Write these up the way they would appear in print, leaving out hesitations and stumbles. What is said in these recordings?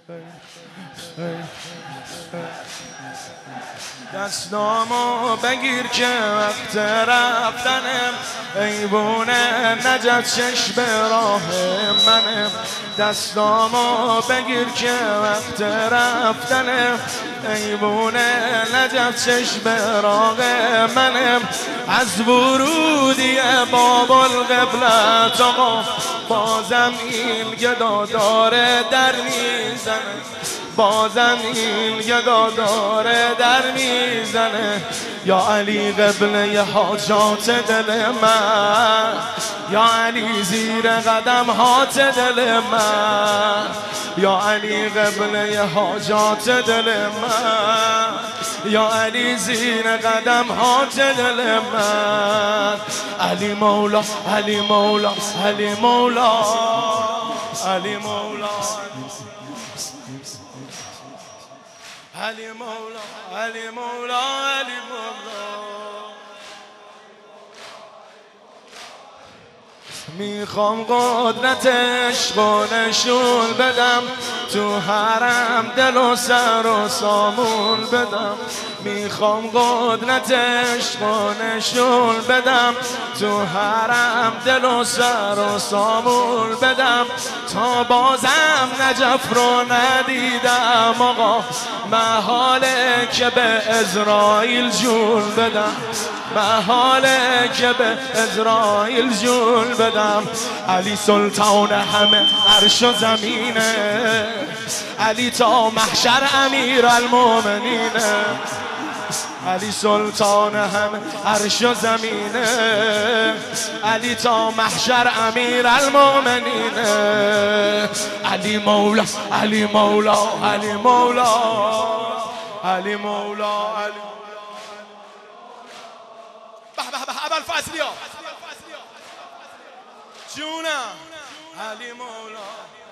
دستامو بگیر که وقت رفتنم، ایوونه نجف چشم به راه منم. دستامو بگیر که وقت رفتنم، ایوونه نجف چشم به راه منم. از ورودی باب القبلت آقا بازم این گدا داره در میزنه، بازم این گدا داره در میزنه. یا علی قبله حاجات دل من، یا علی زیر قدم هات دل من، یا علی قبله حاجات دل من، یا علی زیر قدم هات دل من. علی مولا علی مولا علی مولا علی مولا علی مولا علی مولا علی مولا. میخوام قدرت عشق و نشون بدم، تو حرم دل و سر و سامون بدم. میخوام قدرت عشق و نشون بدم، تو حرم دل و سر و سامون بدم. تا بازم نجف رو ندیدم آقا، محاله که به اسرائیل جون بدم، محاله که به اسرائیل جون بدم. علی سلطان همه عرش و زمینه، علی تا محشر امیر المومنینه. علی سلطان همه عرش و زمینه، علی تا محشر امیر المومنینه. علی مولا علی مولا علی مولا علی مولا علی. به به به ابوالفضلیا جونم. علی مولا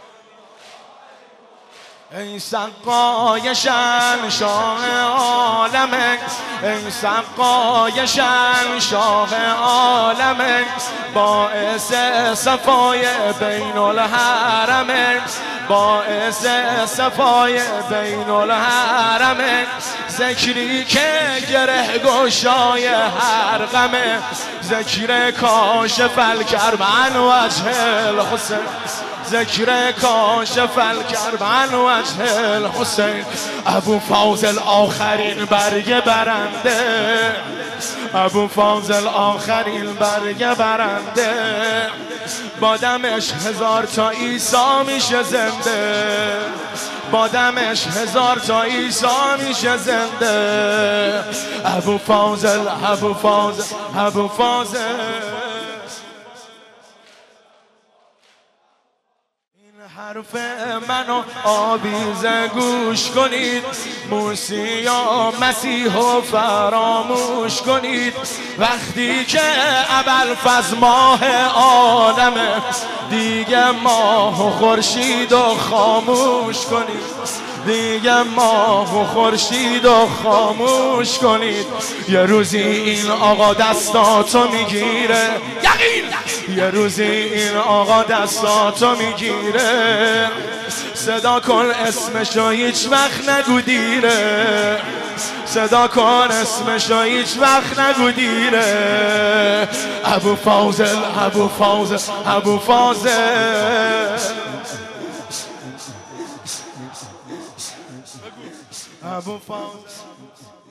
ای سقای شان شاه عالمه، ای سقای شان شاه عالمه. باعث صفای بین الحرمه، باعث صفای بین الحرمه. ذکری که گره گشای هر غمه، ذکر کاشف الکرب عن وجه الحسین، ذکر کاشف الکرب عن وجه الحسین. ابو فاضل آخرین برگ برنده، ابو فاضل آخرین برگ برنده. با دمش 1000 تا عیسی میشه زنده، با دمش 1000 تا عیسی میشه زنده. ابو فاضل ابو فاضل ابو فاضل. حرف منو آویزه گوش کنید، موسی و مسیح و فراموش کنید. وقتی که ابوالفضل ماه عالمه، دیگه ماه و خورشید و خاموش کنید، دیگه ماه و خورشید و خاموش کنید. یه روزی این آقا دستاتو میگیره، یقین یه روزی این آقا دستاتو میگیره. صدا کن اسمشو هیچ وقت نگو دیره، صدا کن اسمشو هیچ وقت نگو دیره. ابو فاضل ابو فاضل ابو فاضل ابو فاضل.